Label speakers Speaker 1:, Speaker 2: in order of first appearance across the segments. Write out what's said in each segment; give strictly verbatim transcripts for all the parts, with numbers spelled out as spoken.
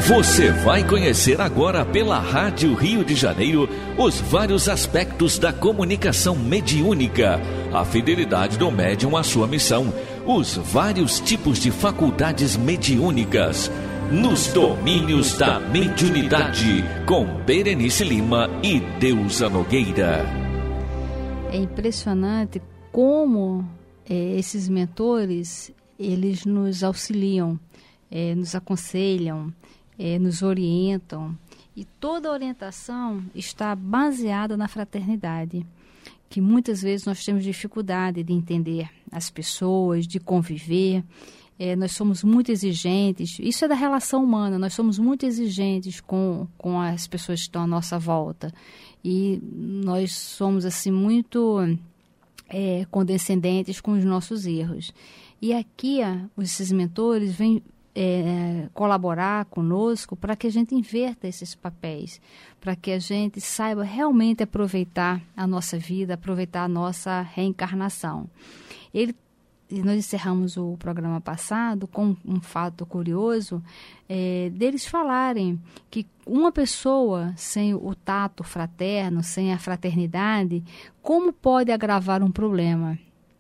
Speaker 1: Você vai conhecer agora pela Rádio Rio de Janeiro os vários aspectos da comunicação mediúnica, a fidelidade do médium à sua missão, os vários tipos de faculdades mediúnicas, nos domínios da mediunidade, com Berenice Lima e Deusa Nogueira.
Speaker 2: É impressionante como é, esses mentores, eles nos auxiliam, é, nos aconselham, É, nos orientam, e toda a orientação está baseada na fraternidade, que muitas vezes nós temos dificuldade de entender as pessoas, de conviver. É, nós somos muito exigentes, isso é da relação humana, nós somos muito exigentes com, com as pessoas que estão à nossa volta, e nós somos assim muito é, condescendentes com os nossos erros. E aqui, esses mentores vêm É, colaborar conosco para que a gente inverta esses papéis, para que a gente saiba realmente aproveitar a nossa vida, aproveitar a nossa reencarnação. Ele, nós encerramos o programa passado com um fato curioso, é, deles falarem que uma pessoa sem o tato fraterno, sem a fraternidade, como pode agravar um problema?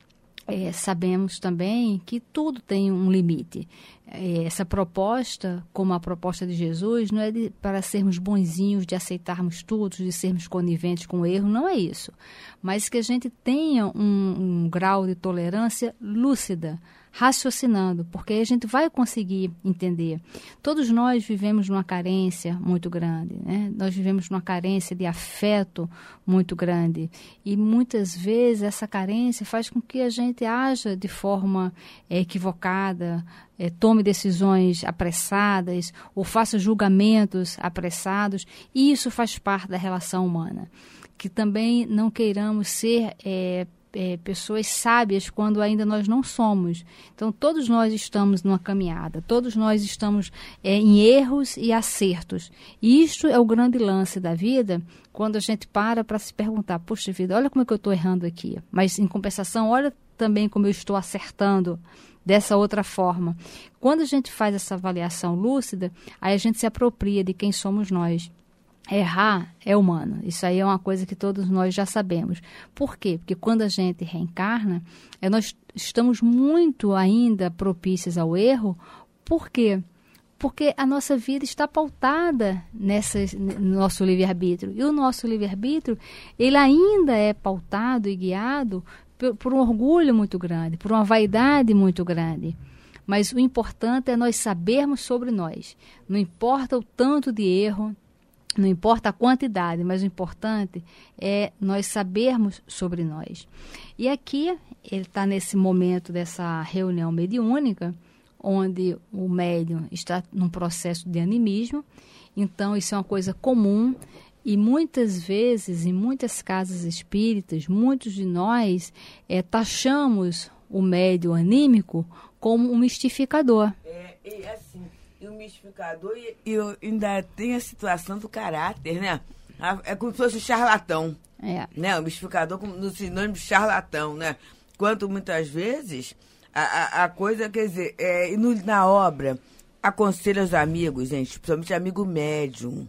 Speaker 2: É, sabemos também que tudo tem um limite. É, essa proposta, como a proposta de Jesus, não é de, para sermos bonzinhos, de aceitarmos tudo, de sermos coniventes com o erro, não é isso. Mas que a gente tenha um, um grau de tolerância lúcida, raciocinando, porque aí a gente vai conseguir entender. Todos nós vivemos numa carência muito grande, né? Nós vivemos numa carência de afeto muito grande, e muitas vezes essa carência faz com que a gente haja de forma é, equivocada, é, tome decisões apressadas ou faça julgamentos apressados, e isso faz parte da relação humana. Que também não queiramos ser é, É, pessoas sábias quando ainda nós não somos. Então, todos nós estamos numa caminhada, todos nós estamos é, em erros e acertos. E isto é o grande lance da vida, quando a gente para para se perguntar, puxa vida, olha como é que eu estou errando aqui. Mas, em compensação, olha também como eu estou acertando dessa outra forma. Quando a gente faz essa avaliação lúcida, aí a gente se apropria de quem somos nós. Errar é humano, isso aí é uma coisa que todos nós já sabemos. Por quê? Porque quando a gente reencarna, é, nós estamos muito ainda propícios ao erro. Por quê? Porque a nossa vida está pautada nessa, no nosso livre-arbítrio. E o nosso livre-arbítrio, ele ainda é pautado e guiado por, por um orgulho muito grande, por uma vaidade muito grande. Mas o importante é nós sabermos sobre nós. Não importa o tanto de erro, não importa a quantidade, mas o importante é nós sabermos sobre nós. E aqui, ele está nesse momento dessa reunião mediúnica, onde o médium está num processo de animismo. Então, isso é uma coisa comum, e muitas vezes, em muitas casas espíritas, muitos de nós é, taxamos o médium anímico como um mistificador.
Speaker 3: É, é assim... E o mistificador, e, e ainda tem a situação do caráter, né? É como se fosse o charlatão.
Speaker 2: É.
Speaker 3: Né? O mistificador no sinônimo de charlatão, né? Quanto muitas vezes a, a, a coisa, quer dizer, é, no, na obra, aconselho aos amigos, gente, principalmente amigo médium,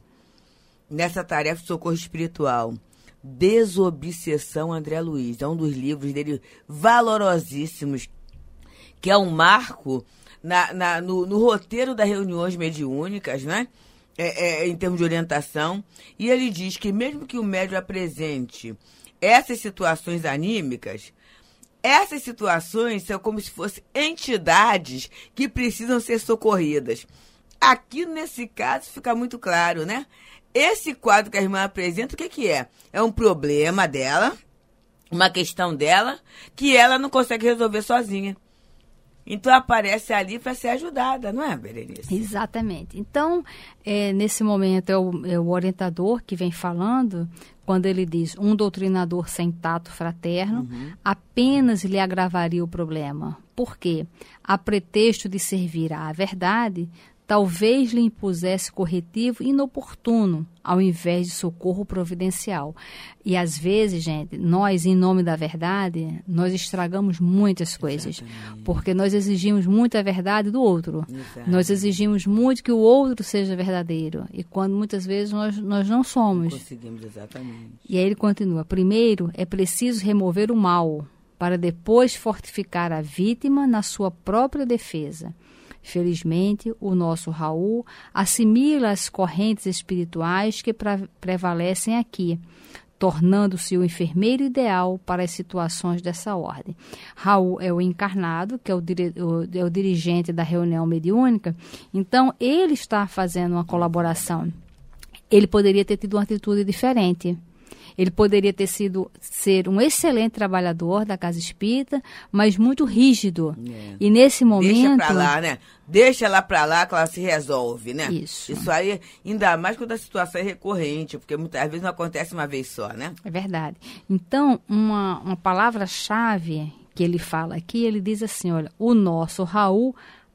Speaker 3: nessa tarefa de socorro espiritual. Desobsessão André Luiz. É um dos livros dele valorosíssimos, que é um marco Na, na, no, no roteiro das reuniões mediúnicas, né? É, é, em termos de orientação. E ele diz que mesmo que o médium apresente essas situações anímicas, essas situações são como se fossem entidades que precisam ser socorridas. Aqui, nesse caso, fica muito claro, né? Esse quadro que a irmã apresenta, o que, que é? É um problema dela, uma questão dela, que ela não consegue resolver sozinha. Então, aparece ali para ser ajudada, não é, Berenice?
Speaker 2: Exatamente. Então, é, nesse momento, é o, é o orientador que vem falando, quando ele diz, um doutrinador sem tato fraterno, uhum. apenas lhe agravaria o problema. Por quê? A pretexto de servir à verdade, talvez lhe impusesse corretivo inoportuno, ao invés de socorro providencial. E às vezes, gente, nós, em nome da verdade, nós estragamos muitas coisas. Exatamente. Porque nós exigimos muita verdade do outro. Exatamente. Nós exigimos muito que o outro seja verdadeiro. E quando muitas vezes nós, nós não somos.
Speaker 3: Não conseguimos, exatamente.
Speaker 2: E aí ele continua. Primeiro, é preciso remover o mal, para depois fortificar a vítima na sua própria defesa. Felizmente, o nosso Raul assimila as correntes espirituais que pra, prevalecem aqui, tornando-se o enfermeiro ideal para as situações dessa ordem. Raul é o encarnado, que é o, dire, o, é o dirigente da reunião mediúnica, então ele está fazendo uma colaboração. Ele poderia ter tido uma atitude diferente. Ele poderia ter sido ser um excelente trabalhador da Casa Espírita, mas muito rígido. É. E nesse momento...
Speaker 3: Deixa pra lá, né? Deixa ela pra lá que ela se resolve, né?
Speaker 2: Isso.
Speaker 3: Isso aí, ainda mais quando a situação é recorrente, porque muitas vezes não acontece uma vez só, né?
Speaker 2: É verdade. Então, uma, uma palavra-chave que ele fala aqui, ele diz assim, olha, o nosso Raul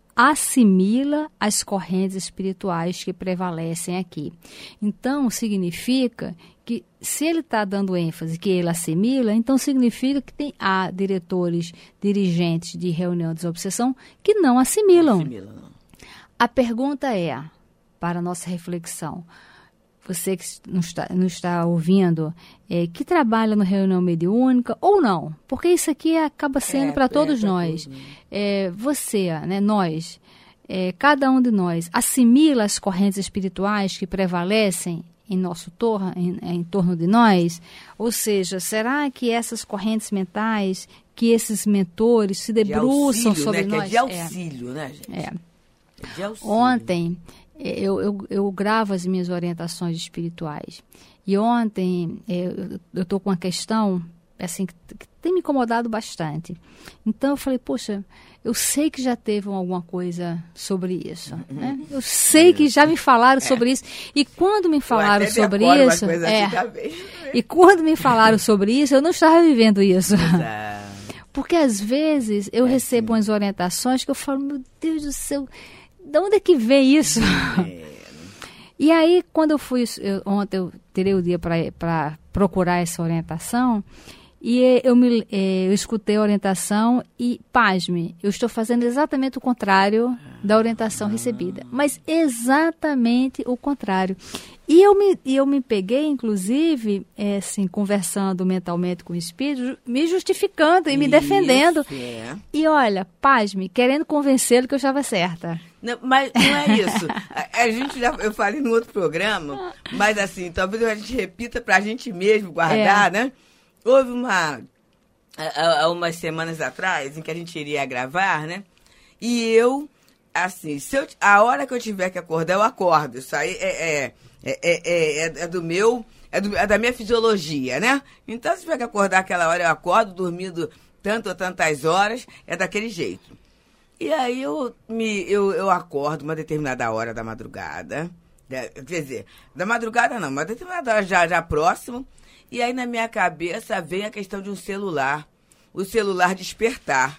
Speaker 2: assimila as correntes espirituais que prevalecem aqui. Então, significa que se ele está dando ênfase que ele assimila, então significa que tem, há diretores, dirigentes de reunião de desobsessão que não assimilam. Não assimila, não. A pergunta é, para a nossa reflexão, você que nos está, nos está ouvindo, é, que trabalha na reunião mediúnica ou não, porque isso aqui acaba sendo é, para todos é, nós. Tudo, né? É, você, né, nós, é, cada um de nós, assimila as correntes espirituais que prevalecem em nosso torno, em, em torno de nós? Ou seja, será que essas correntes mentais, que esses mentores se debruçam auxílio, sobre
Speaker 3: né?
Speaker 2: nós?
Speaker 3: Que é de auxílio, é. né, gente?
Speaker 2: É.
Speaker 3: É de auxílio.
Speaker 2: Ontem, eu, eu, eu gravo as minhas orientações espirituais. E ontem, eu estou com uma questão assim, que, que tem me incomodado bastante. Então, eu falei, poxa, eu sei que já teve alguma coisa sobre isso. Uhum. Né? Eu sei que já me falaram é. sobre isso. E quando me falaram sobre isso... É, assim e quando me falaram sobre isso, eu não estava vivendo isso. Exato. Porque, às vezes, eu é recebo assim. umas orientações que eu falo, meu Deus do céu, de onde é que vem isso? É. E aí, quando eu fui... Eu, ontem eu tirei o dia para procurar essa orientação... E eu, me, eu escutei a orientação e, pasme, eu estou fazendo exatamente o contrário da orientação recebida. Mas exatamente o contrário. E eu me, eu me peguei, inclusive, é, assim, conversando mentalmente com o Espírito, me justificando e me defendendo. Isso, é. E olha, pasme, querendo convencê-lo que eu estava certa.
Speaker 3: Não, mas não é isso. A, a gente já, eu falei no outro programa, mas assim, talvez a gente repita para a gente mesmo guardar, é. né? Houve uma, há umas semanas atrás, em que a gente iria gravar, né? E eu, assim, se eu, a hora que eu tiver que acordar, eu acordo. Isso aí é, é, é, é, é, é do meu, é, do, é da minha fisiologia, né? Então, se tiver que acordar aquela hora, eu acordo, dormindo tanto ou tantas horas, é daquele jeito. E aí eu, me, eu, eu acordo uma determinada hora da madrugada, quer dizer, da madrugada não, uma determinada hora já, já próximo. E aí, na minha cabeça, vem a questão de um celular. O celular despertar.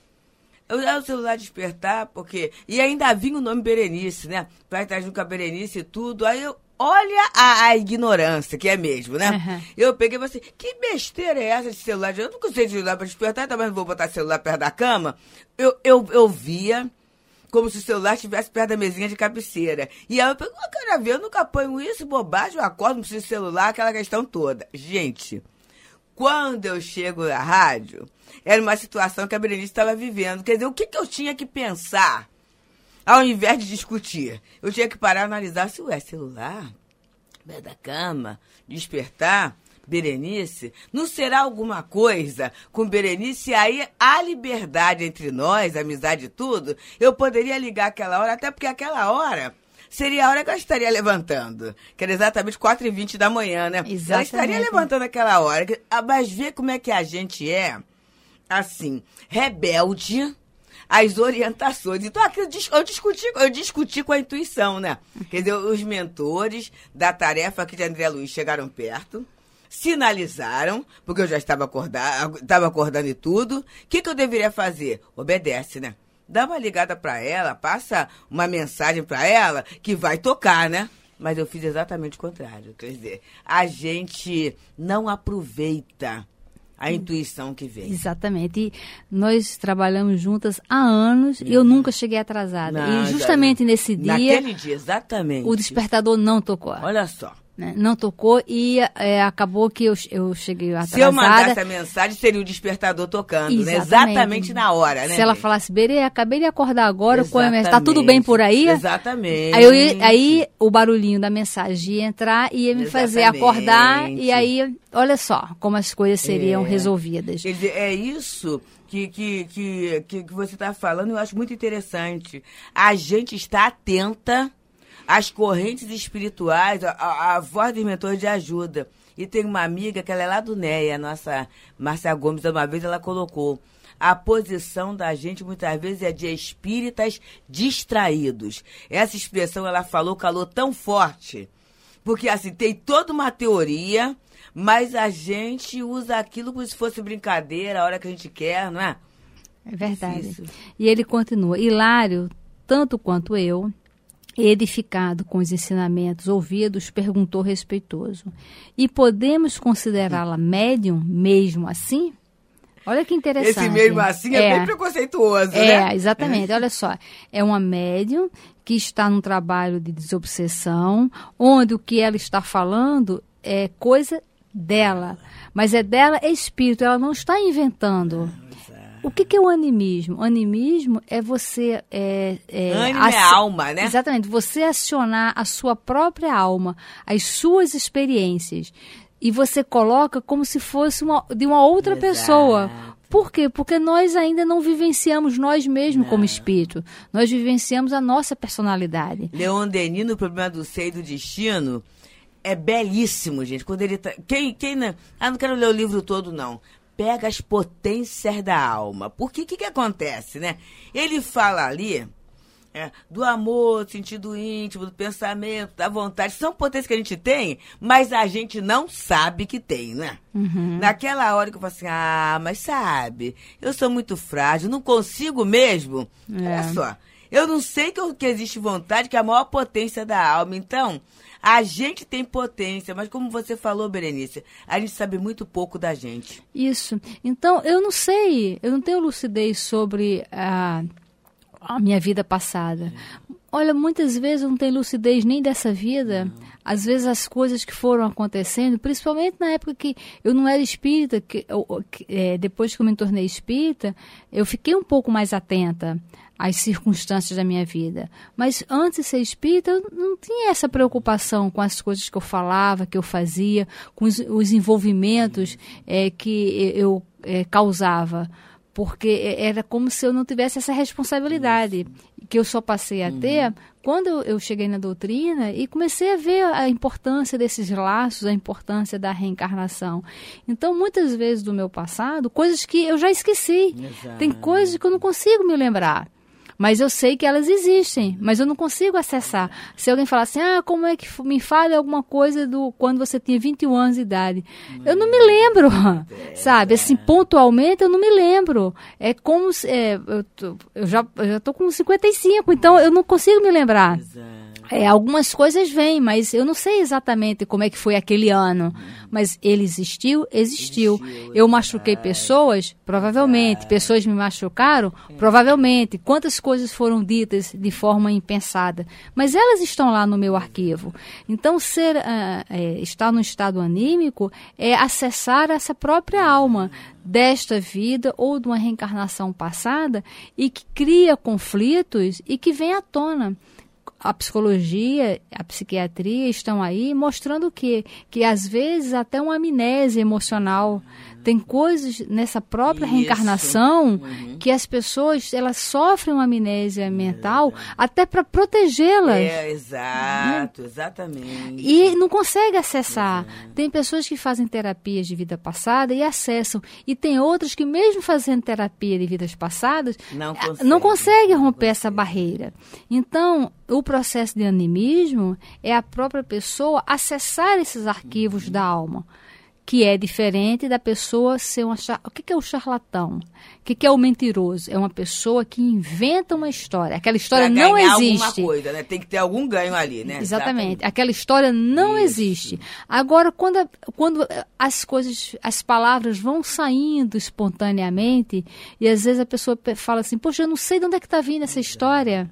Speaker 3: Eu já o celular despertar, porque... E ainda vinha o nome Berenice, né? Vai estar junto com a Berenice e tudo. Aí eu... Olha a, a ignorância, que é mesmo, né? Uhum. Eu peguei e falei assim, que besteira é essa de celular? Eu nunca usei celular para despertar, também não vou botar celular perto da cama. Eu, eu, eu via... como se o celular estivesse perto da mesinha de cabeceira. E aí eu falei, oh, quero ver, eu nunca ponho isso, bobagem, eu acordo, não preciso de celular, aquela questão toda. Gente, quando eu chego na rádio, era uma situação que a Berenice estava vivendo. Quer dizer, o que, que eu tinha que pensar, ao invés de discutir? Eu tinha que parar e analisar se é celular, perto da cama, despertar... Berenice, não será alguma coisa com Berenice? Aí a liberdade entre nós, amizade e tudo, eu poderia ligar aquela hora, até porque aquela hora seria a hora que eu estaria levantando, que era exatamente quatro e vinte da manhã, né? Exatamente. Eu estaria levantando aquela hora, mas vê como é que a gente é, assim, rebelde às orientações. Então, aqui eu, dis- eu, discuti, eu discuti com a intuição, né? Quer dizer, os mentores da tarefa aqui de André Luiz chegaram perto, sinalizaram, porque eu já estava acordando, estava acordando e tudo. O que, que eu deveria fazer? Obedece, né? dá uma ligada para ela, passa uma mensagem para ela que vai tocar, né? Mas eu fiz exatamente o contrário. Quer dizer, a gente não aproveita a intuição que vem.
Speaker 2: Exatamente. E nós trabalhamos juntas há anos e eu nunca cheguei atrasada.
Speaker 3: Não,
Speaker 2: e justamente
Speaker 3: não.
Speaker 2: nesse dia...
Speaker 3: Naquele dia, exatamente.
Speaker 2: O despertador não tocou.
Speaker 3: Olha só.
Speaker 2: Né? Não tocou e é, acabou que eu, eu cheguei atrasada.
Speaker 3: Se eu mandasse a mensagem, seria o despertador tocando, exatamente, né? Exatamente na hora, né?
Speaker 2: Se ela falasse, Berê, acabei de acordar agora, está tudo bem por aí?
Speaker 3: Exatamente.
Speaker 2: Aí, eu, aí o barulhinho da mensagem ia entrar e ia me exatamente. fazer acordar e aí, olha só como as coisas seriam é. resolvidas.
Speaker 3: Quer dizer, é isso... Que, que, que, que, que você está falando, eu acho muito interessante. A gente está atenta às correntes espirituais, à, à voz dos mentores de ajuda. E tem uma amiga que ela é lá do N E A, a nossa Márcia Gomes, uma vez ela colocou: a posição da gente muitas vezes é de espíritas distraídos. Essa expressão ela falou, calou tão forte, porque assim, tem toda uma teoria... Mas a gente usa aquilo como se fosse brincadeira, a hora que a gente quer, não é?
Speaker 2: É verdade. Isso. E ele continua: Hilário, tanto quanto eu, edificado com os ensinamentos ouvidos, perguntou respeitoso: e podemos considerá-la médium mesmo assim? Olha que interessante.
Speaker 3: Esse mesmo assim é, é bem preconceituoso,
Speaker 2: é,
Speaker 3: né?
Speaker 2: É, exatamente. Olha só, é uma médium que está num trabalho de desobsessão, onde o que ela está falando é coisa dela, mas é dela, é espírito, ela não está inventando. O que, que é o animismo? O animismo é você... É, é,
Speaker 3: Ânimo é alma, né?
Speaker 2: Exatamente, você acionar a sua própria alma, as suas experiências, e você coloca como se fosse uma, de uma outra Exato. pessoa. Por quê? Porque nós ainda não vivenciamos nós mesmos não. como espírito. Nós vivenciamos a nossa personalidade.
Speaker 3: Leon Denis, no Problema do Ser e do Destino... É belíssimo, gente. Quando ele tá... Quem, quem não... Ah, não quero ler o livro todo, não. Pega as potências da alma. Porque o que, que acontece, né? Ele fala ali é, do amor, sentido íntimo, do pensamento, da vontade. São potências que a gente tem, mas a gente não sabe que tem, né?
Speaker 2: Uhum.
Speaker 3: Naquela hora que eu falo assim, ah, mas sabe, eu sou muito frágil, não consigo mesmo. É. Olha só, eu não sei que, que existe vontade, que é a maior potência da alma. Então... A gente tem potência, mas como você falou, Berenice, a gente sabe muito pouco da gente.
Speaker 2: Isso. Então, eu não sei, eu não tenho lucidez sobre a, a minha vida passada. Olha, muitas vezes eu não tenho lucidez nem dessa vida. Não. Às vezes as coisas que foram acontecendo, principalmente na época que eu não era espírita, que, que, é, depois que eu me tornei espírita, eu fiquei um pouco mais atenta às circunstâncias da minha vida. Mas antes de ser espírita, eu não tinha essa preocupação com as coisas que eu falava, que eu fazia, com os, os envolvimentos é, que eu é, causava. Porque era como se eu não tivesse essa responsabilidade, que eu só passei a ter quando eu cheguei na doutrina e comecei a ver a importância desses laços, a importância da reencarnação. Então, muitas vezes do meu passado, coisas que eu já esqueci. Exato. Tem coisas que eu não consigo me lembrar. Mas eu sei que elas existem, mas eu não consigo acessar. Se alguém falar assim, ah, como é que me fala alguma coisa do quando você tinha vinte e um anos de idade? Eu não me lembro, sabe? Assim, pontualmente eu não me lembro. É como se, é, eu, tô, eu já eu já tô com cinquenta e cinco, então eu não consigo me lembrar. É, algumas coisas vêm, mas eu não sei exatamente como é que foi aquele ano. Mas ele existiu, existiu. existiu eu machuquei é. pessoas? Provavelmente. É. Pessoas me machucaram? É. Provavelmente. Quantas coisas foram ditas de forma impensada? Mas elas estão lá no meu arquivo. Então, ser, uh, é, estar no estado anímico é acessar essa própria alma desta vida ou de uma reencarnação passada e que cria conflitos e que vem à tona. A psicologia, a psiquiatria estão aí mostrando o quê? Que às vezes até uma amnésia emocional. Tem coisas nessa própria Isso. reencarnação uhum. que as pessoas elas sofrem uma amnésia mental é. até para protegê-las.
Speaker 3: É, exato, né? Exatamente.
Speaker 2: E não consegue acessar. Exato. Tem pessoas que fazem terapias de vida passada e acessam. E tem outras que mesmo fazendo terapia de vidas passadas, não consegue, não consegue romper não consegue. essa barreira. Então, o processo de animismo é a própria pessoa acessar esses arquivos uhum. da alma. que é diferente da pessoa ser uma... Char... O que, que é o charlatão? O que, que é o mentiroso? É uma pessoa que inventa uma história. Aquela história
Speaker 3: pra
Speaker 2: não
Speaker 3: ganhar
Speaker 2: existe.
Speaker 3: Alguma coisa, né? Tem que ter algum ganho ali, né?
Speaker 2: Exatamente.
Speaker 3: Exatamente.
Speaker 2: Aquela história não
Speaker 3: Isso.
Speaker 2: existe. Agora, quando, a, quando as coisas, as palavras vão saindo espontaneamente, e às vezes a pessoa fala assim, poxa, eu não sei de onde é que está vindo essa história.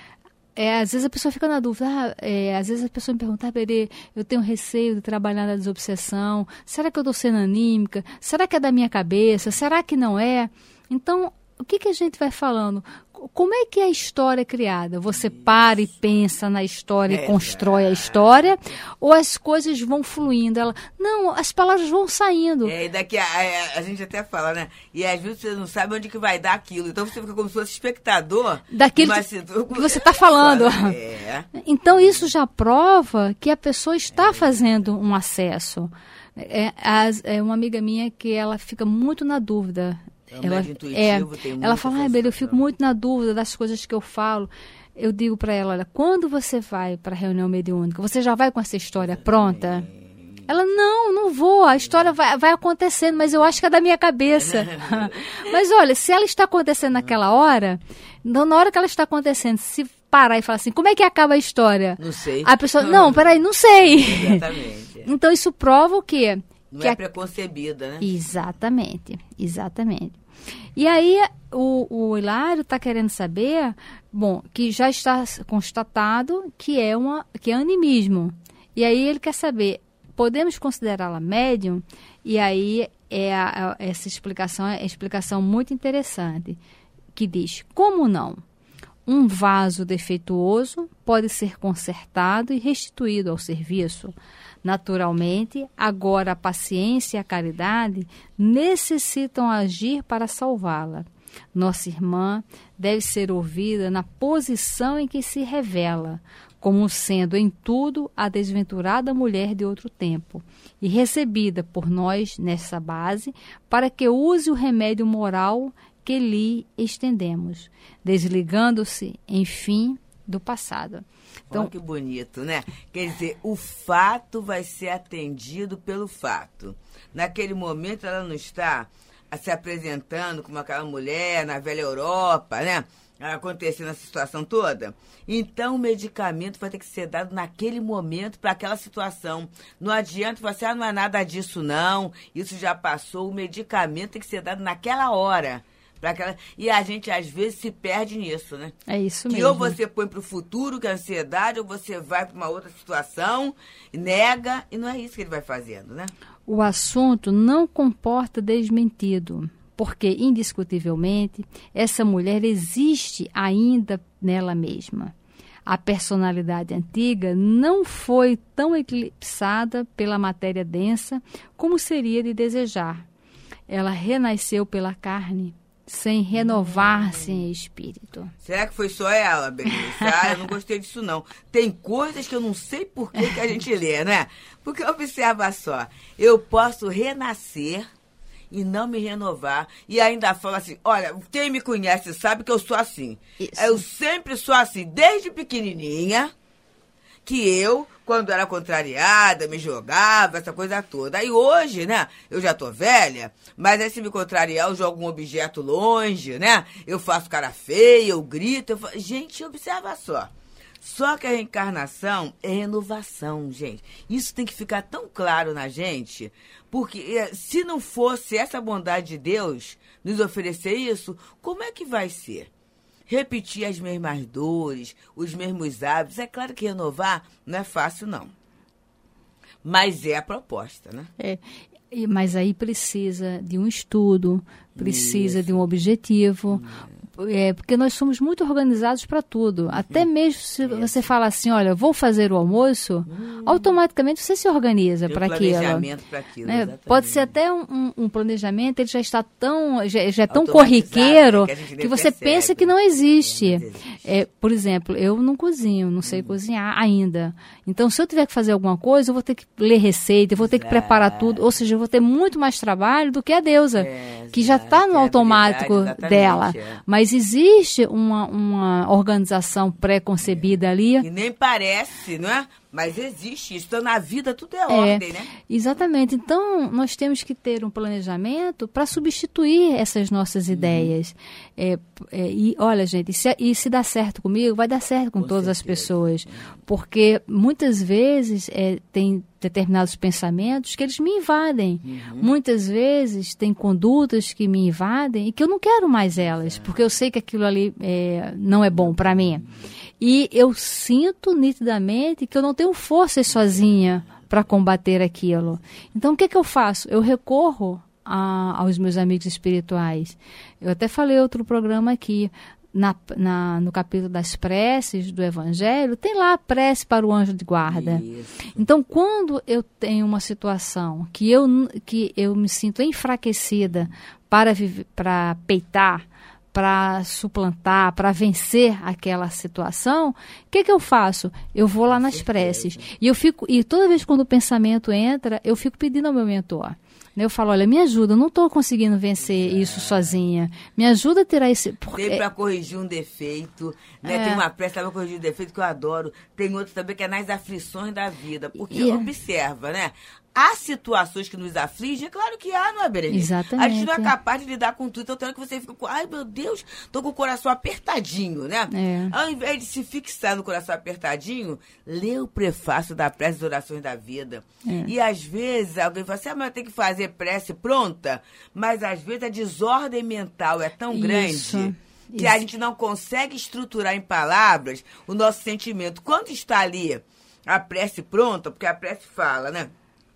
Speaker 2: É, às vezes a pessoa fica na dúvida, ah, é, às vezes a pessoa me pergunta, ah, Berê, eu tenho receio de trabalhar na desobsessão, será que eu estou sendo anímica? Será que é da minha cabeça? Será que não é? Então, o que, que a gente vai falando? Como é que a história é criada? Você para e pensa na história e constrói a história? Ou as coisas vão fluindo? Ela, não, as palavras vão saindo.
Speaker 3: É, e daqui a, a, a gente até fala, né? E às vezes você não sabe onde que vai dar aquilo. Então você fica como se fosse espectador.
Speaker 2: Daquilo
Speaker 3: mas,
Speaker 2: que, que você está falando.
Speaker 3: É.
Speaker 2: Então isso já prova que a pessoa está fazendo um acesso. É, as, é uma amiga minha que ela fica muito na dúvida.
Speaker 3: É,
Speaker 2: ela, é, ela fala, ah, Beli, eu fico muito na dúvida das coisas que eu falo. Eu digo para ela, olha, quando você vai para a reunião mediúnica, você já vai com essa história pronta? Ela, não, não vou, a história vai, vai acontecendo, mas eu acho que é da minha cabeça. Mas olha, se ela está acontecendo naquela hora, na hora que ela está acontecendo, se parar e falar assim, como é que acaba a história?
Speaker 3: Não sei.
Speaker 2: A pessoa, não, peraí, não sei.
Speaker 3: Exatamente.
Speaker 2: Então isso prova o quê?
Speaker 3: Não
Speaker 2: que
Speaker 3: é
Speaker 2: a...
Speaker 3: preconcebida, né?
Speaker 2: Exatamente, exatamente. E aí o, o Hilário está querendo saber, bom, que já está constatado que é, uma, que é animismo. E aí ele quer saber, podemos considerá-la médium? E aí é a, a, essa explicação é a explicação muito interessante, que diz, como não? Um vaso defeituoso pode ser consertado e restituído ao serviço. Naturalmente, agora a paciência e a caridade necessitam agir para salvá-la. Nossa irmã deve ser ouvida na posição em que se revela, como sendo em tudo a desventurada mulher de outro tempo, e recebida por nós nessa base para que use o remédio moral que lhe estendemos, desligando-se, enfim, do passado.
Speaker 3: Então, olha que bonito, né? Quer dizer, o fato vai ser atendido pelo fato. Naquele momento ela não está se apresentando como aquela mulher na velha Europa, né? Acontecendo essa situação toda. Então o medicamento vai ter que ser dado naquele momento para aquela situação. Não adianta você, ah, não é nada disso não, isso já passou. O medicamento tem que ser dado naquela hora. Aquela... E a gente, às vezes, se perde nisso, né?
Speaker 2: É isso
Speaker 3: que
Speaker 2: mesmo.
Speaker 3: Ou você põe para o futuro, que é a ansiedade, ou você vai para uma outra situação, nega, e não é isso que ele vai fazendo, né?
Speaker 2: O assunto não comporta desmentido, porque, indiscutivelmente, essa mulher existe ainda nela mesma. A personalidade antiga não foi tão eclipsada pela matéria densa como seria de desejar. Ela renasceu pela carne, sem renovar-se em espírito.
Speaker 3: Será que foi só ela, Benícia? Ah, eu não gostei disso, não. Tem coisas que eu não sei por que, que a gente lê, né? Porque observa só, eu posso renascer e não me renovar. E ainda fala assim, olha, quem me conhece sabe que eu sou assim. Isso. Eu sempre sou assim, desde pequenininha, que eu, quando era contrariada, me jogava, essa coisa toda. Aí hoje, né, eu já tô velha, mas aí se me contrariar, eu jogo um objeto longe, né? Eu faço cara feia, eu grito. Eu faço... Gente, observa só. Só que a reencarnação é renovação, gente. Isso tem que ficar tão claro na gente, porque se não fosse essa bondade de Deus nos oferecer isso, como é que vai ser? Repetir as mesmas dores, os mesmos hábitos. É claro que renovar não é fácil, não. Mas é a proposta, né?
Speaker 2: É, mas aí precisa de um estudo, precisa Isso. de um objetivo. É, porque nós somos muito organizados para tudo. Uhum. Até mesmo se Isso. você fala assim, olha, vou fazer o almoço, uhum. automaticamente você se organiza para aquilo.
Speaker 3: planejamento para aquilo,
Speaker 2: é, pode ser até um, um planejamento, ele já está tão, já, já é tão corriqueiro, né, que, que você percebe. pensa que não existe. Não existe. É, por exemplo, eu não cozinho, não sei uhum. cozinhar ainda. Então, se eu tiver que fazer alguma coisa, eu vou ter que ler receita, eu vou ter que preparar tudo, ou seja, eu vou ter muito mais trabalho do que a deusa, é, que já está no automático dela. É. Mas existe uma, uma organização pré-concebida
Speaker 3: é.
Speaker 2: ali.
Speaker 3: E nem parece, não é? Mas existe isso. Então, na vida, tudo é ordem,
Speaker 2: é,
Speaker 3: né?
Speaker 2: Exatamente. Então, nós temos que ter um planejamento para substituir essas nossas uhum. ideias. É, é, e, olha, gente, e se, e se dá certo comigo, vai dar certo com, com todas certeza. As pessoas. Porque, muitas vezes, é, tem determinados pensamentos que eles me invadem. Uhum. Muitas vezes, tem condutas que me invadem e que eu não quero mais elas, é. Porque eu sei que aquilo ali é, não é bom para mim. E eu sinto nitidamente que eu não tenho forças sozinha para combater aquilo. Então, o que, que eu faço? Eu recorro a, aos meus amigos espirituais. Eu até falei outro programa aqui, na, na, no capítulo das preces do Evangelho, tem lá a prece para o anjo de guarda. Isso. Então, quando eu tenho uma situação que eu, que eu me sinto enfraquecida para, para peitar, para suplantar, para vencer aquela situação, o que, que eu faço? Eu vou lá nas preces. E eu fico, e toda vez quando o pensamento entra, eu fico pedindo ao meu mentor. Eu falo, olha, me ajuda, eu não estou conseguindo vencer é. isso sozinha. Me ajuda a tirar esse...
Speaker 3: Porque... Tem para corrigir um defeito, né? É. Tem uma prece para corrigir um defeito que eu adoro. Tem outro também que é nas aflições da vida. Porque e... observa, né? Há situações que nos afligem, é claro que há, não é, Berenice?
Speaker 2: Exatamente.
Speaker 3: A gente não é capaz de lidar com tudo, então que você fica com, ai meu Deus, tô com o coração apertadinho, né?
Speaker 2: É.
Speaker 3: Ao invés de se fixar no coração apertadinho, lê o prefácio da prece das orações da vida. É. E às vezes alguém fala assim, ah, mas eu tenho que fazer prece pronta, mas às vezes a desordem mental é tão
Speaker 2: Isso.
Speaker 3: grande que
Speaker 2: Isso.
Speaker 3: a gente não consegue estruturar em palavras o nosso sentimento. Quando está ali a prece pronta, porque a prece fala, né?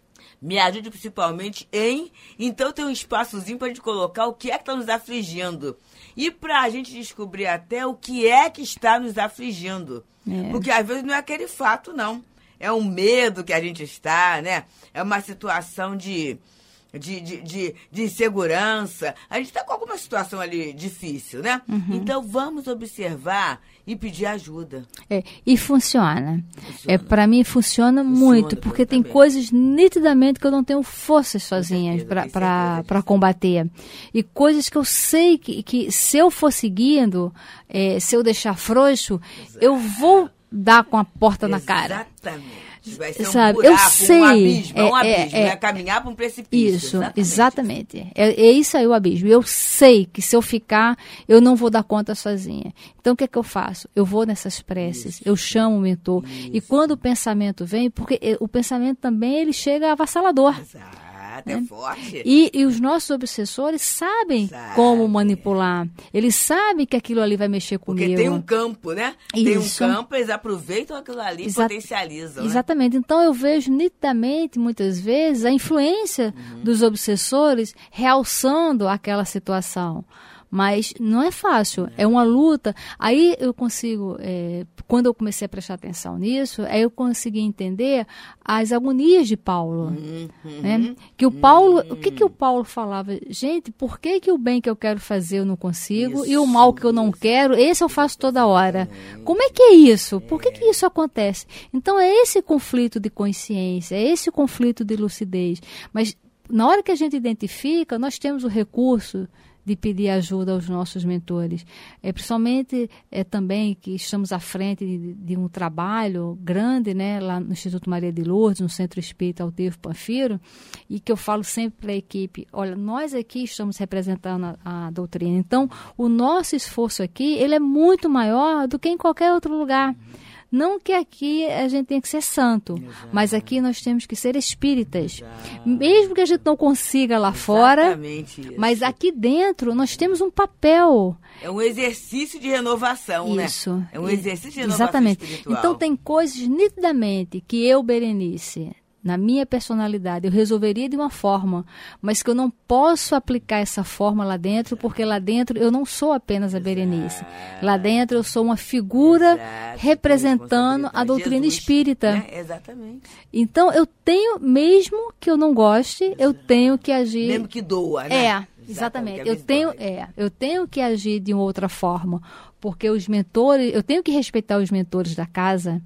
Speaker 3: Me ajude principalmente em... Então tem um espaçozinho para a gente colocar o que é que está nos afligindo. E para a gente descobrir até o que é que está nos afligindo. É. Porque às vezes não é aquele fato, não. É um medo que a gente está, né? É uma situação de... De, de, de, de insegurança. A gente está com alguma situação ali difícil, né? Uhum. Então, vamos observar e pedir ajuda.
Speaker 2: É, e funciona. funciona. É, para mim, funciona, funciona muito, porque tem também. Coisas nitidamente que eu não tenho forças sozinhas para combater. E coisas que eu sei que, que se eu for seguindo, é, se eu deixar frouxo, Exato. Eu vou dar com a porta
Speaker 3: Exatamente.
Speaker 2: Na cara.
Speaker 3: Exatamente. Vai ser
Speaker 2: Sabe,
Speaker 3: um buraco,
Speaker 2: eu sei,
Speaker 3: um abismo,
Speaker 2: é,
Speaker 3: um abismo,
Speaker 2: é,
Speaker 3: é,
Speaker 2: é
Speaker 3: caminhar para um precipício.
Speaker 2: Isso, exatamente. exatamente. É, é isso aí o abismo. Eu sei que se eu ficar, eu não vou dar conta sozinha. Então, o que é que eu faço? Eu vou nessas preces, isso. Eu chamo o mentor. Isso. E quando o pensamento vem, porque o pensamento também ele chega avassalador.
Speaker 3: Exato. É forte.
Speaker 2: E, e os nossos obsessores sabem Sabe. Como manipular. Eles sabem que aquilo ali vai mexer comigo.
Speaker 3: Porque tem um campo, né?
Speaker 2: Isso.
Speaker 3: Tem um campo, eles aproveitam aquilo ali e Exa- potencializam.
Speaker 2: Exatamente. Né? Então eu vejo nitidamente, muitas vezes, a influência uhum. dos obsessores realçando aquela situação. Mas não é fácil, é uma luta. Aí eu consigo, é, quando eu comecei a prestar atenção nisso, aí eu consegui entender as agonias de Paulo.
Speaker 3: Uhum,
Speaker 2: né? Que o Paulo, uhum. o que, que o Paulo falava? Gente, por que, que o bem que eu quero fazer eu não consigo isso, e o mal que eu não isso. Quero, esse eu faço toda hora? É. Como é que é isso? Por que, que isso acontece? Então é esse conflito de consciência, é esse conflito de lucidez. Mas na hora que a gente identifica, nós temos o recurso de pedir ajuda aos nossos mentores. É, principalmente é, também que estamos à frente de, de um trabalho grande, né, lá no Instituto Maria de Lourdes, no Centro Espírita Altevo Panfiro, e que eu falo sempre para a equipe, olha, nós aqui estamos representando a, a doutrina, então o nosso esforço aqui, ele é muito maior do que em qualquer outro lugar. Não que aqui a gente tenha que ser santo, Exato. Mas aqui nós temos que ser espíritas. Exato. Mesmo que a gente não consiga lá fora, isso. Mas aqui dentro nós temos um papel.
Speaker 3: É um exercício de renovação,
Speaker 2: isso.
Speaker 3: Né? É um exercício de renovação
Speaker 2: Exatamente.
Speaker 3: espiritual.
Speaker 2: Então tem coisas nitidamente que eu, Berenice, na minha personalidade, eu resolveria de uma forma, mas que eu não posso aplicar essa forma lá dentro, porque lá dentro eu não sou apenas a Berenice. Lá dentro eu sou uma figura Exato. Representando a doutrina Jesus, espírita.
Speaker 3: Né? Exatamente.
Speaker 2: Então eu tenho, mesmo que eu não goste, Exato. Eu tenho que agir...
Speaker 3: Mesmo que doa, né?
Speaker 2: É, exatamente. Eu tenho, é, eu tenho que agir de uma outra forma, porque os mentores, eu tenho que respeitar os mentores da casa.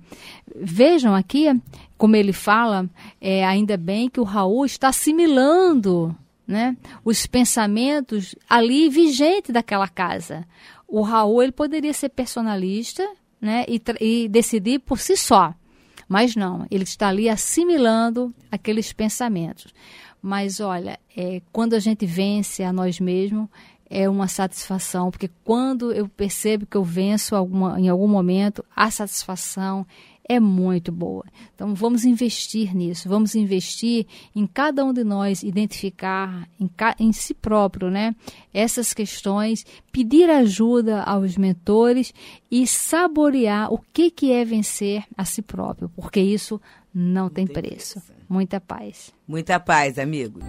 Speaker 2: Vejam aqui, como ele fala, é, ainda bem que o Raul está assimilando, né, os pensamentos ali vigentes daquela casa. O Raul ele poderia ser personalista, né, e, e decidir por si só. Mas não, ele está ali assimilando aqueles pensamentos. Mas olha, é, quando a gente vence a nós mesmos, é uma satisfação, porque quando eu percebo que eu venço alguma, em algum momento, a satisfação é muito boa. Então vamos investir nisso, vamos investir em cada um de nós, identificar em, ca, em si próprio, né, essas questões, pedir ajuda aos mentores e saborear o que, que é vencer a si próprio, porque isso não, não tem, tem preço. preço. Muita paz.
Speaker 3: Muita paz, amigo.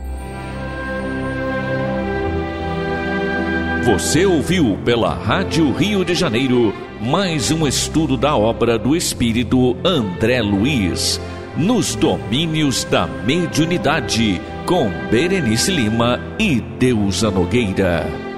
Speaker 1: Você ouviu pela Rádio Rio de Janeiro mais um estudo da obra do espírito André Luiz, Nos Domínios da Mediunidade, com Berenice Lima e Deusa Nogueira.